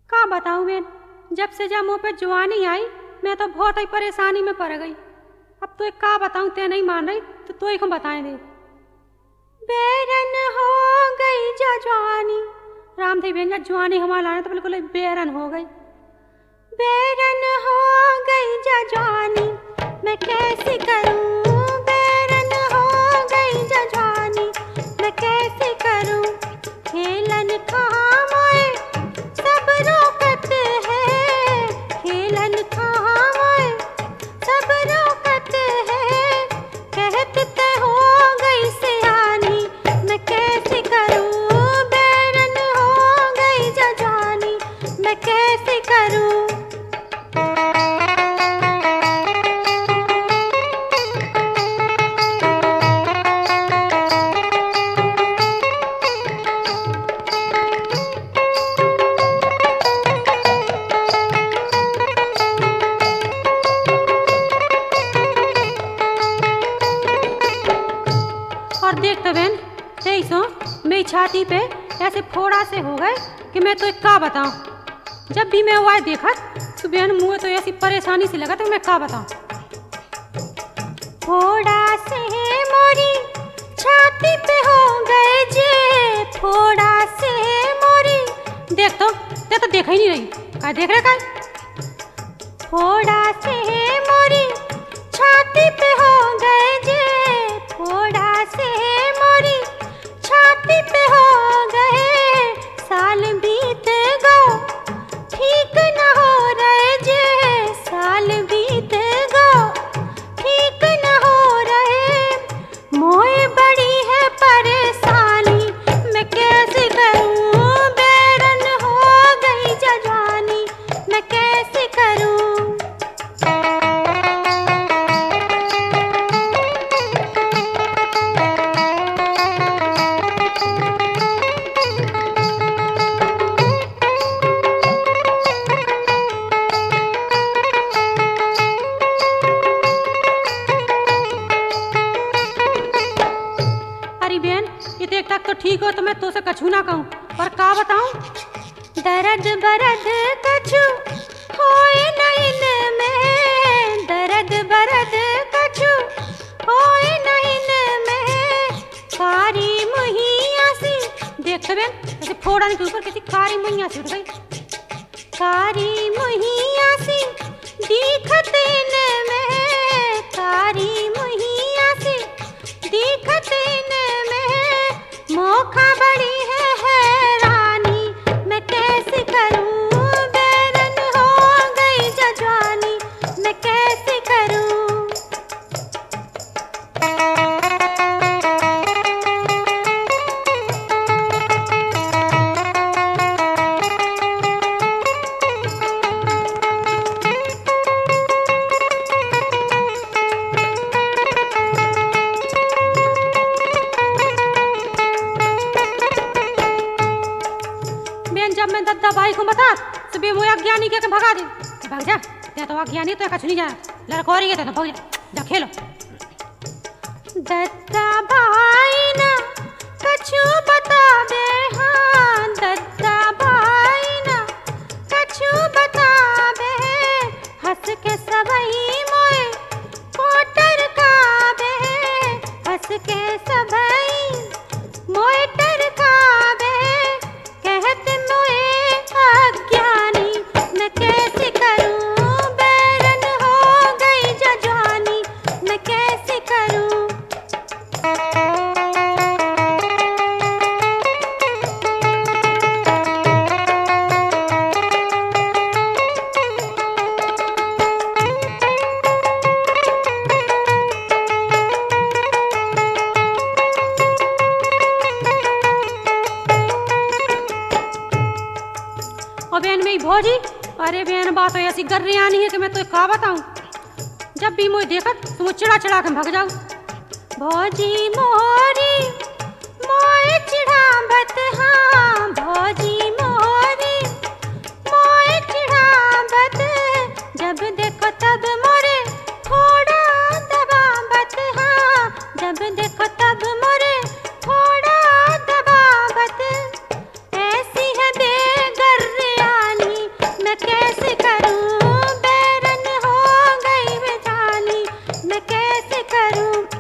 का बताऊं बेन, जब मुँह पे जवानी आई मैं तो बहुत ही परेशानी में पड़ गई। अब तो एक का बताऊं, ते नहीं मान रही तो ही को बताएं दे। बेरन हो गई जवानी, राम थी बेन जवानी हमारा लाने तो बिल्कुल बेरन हो गई। बेरन हो गई जवानी मैं कैसे करूं, बेरन हो गई जवानी मैं कैसे करूं। खेलन कहाँ मोए सब रोकत है, खेलन कहाँ मोए सब रोकत है। कहते हो गई सियानी मैं कैसे करूं, बेरन हो गई जवानी मैं कैसे करूं। और देख तो बहन, तेईसो मेरी छाती पे ऐसे फोड़ा से हो गए कि मैं तो एक का बताऊं। जब भी मैं वो देखा तो बहन मुँह तो ऐसी परेशानी से लगा तो मैं का बताऊं। फोड़ा से मोरी छाती पे हो गए जे, फोड़ा से मोरी। देख तो देखा ही नहीं रही, क्या देख रहे का। फोड़ा से मोरी छाती पे हो गए जे, फोड़ा से मोरी छाती पे हो गए। साल बीत गो ठीक न हो रहे जे, साल बीत गो ठीक न हो रहे। मोए बड़ी है परेशानी मैं कैसे करूं, बेरन हो गई जवानी मैं कैसे करूं। तक तो ठीक हो तो मैं तो से कछु ना कहूं, पर का बताऊं। दर्द बरद कछु होए नहीं में, दर्द बरद कछु होए नहीं में। कारी मुहिया सी, देख तो बेन ऐसे फोड़ा के ऊपर किसी कारी मुहिया सी उठ गई। कारी मुहिया सी दिखते में, कारी मुहिया सी दिखते में। मोखा बड़ी है हैरानी मैं कैसे करूं, बेरन हो गई जवानी मैं कैसे करूं। जब मैं दद्दा भाई को बता तो बे मोया ज्ञानी के भगा दे। भाग जा, ते तो ज्ञानी तो कछु नहीं जा, लड़कोरी है तो भाग जा खेलो। दद्दा भाई ना कछु बता दे, हाँ दद्दा भाई ना कछु बता दे। हंस के सबई मोए कोटर का बे, हंस के सबई मोए टर का बे। कहते मोए अज्ञानी मैं कैसे करूं, बेरन हो गई जवानी मैं कैसे करूं। और बहन मेरी भौजी, अरे बहन बात तो ऐसी कर रही आनी है कि मैं तो का बताऊं। जब भी मुझे देखा तो मुझे चिड़ा चिड़ा के भाग जाऊं। भौजी मोरी मोए चिढ़ावत, हाँ भौजी मोरी मोए चिढ़ावत। जब देखो तब मोरे थोड़ा दबावत, हाँ जब देखो तब मोरे थोड़ा दबावत। ऐसी है बेगर्रियानी मैं कैसे करूं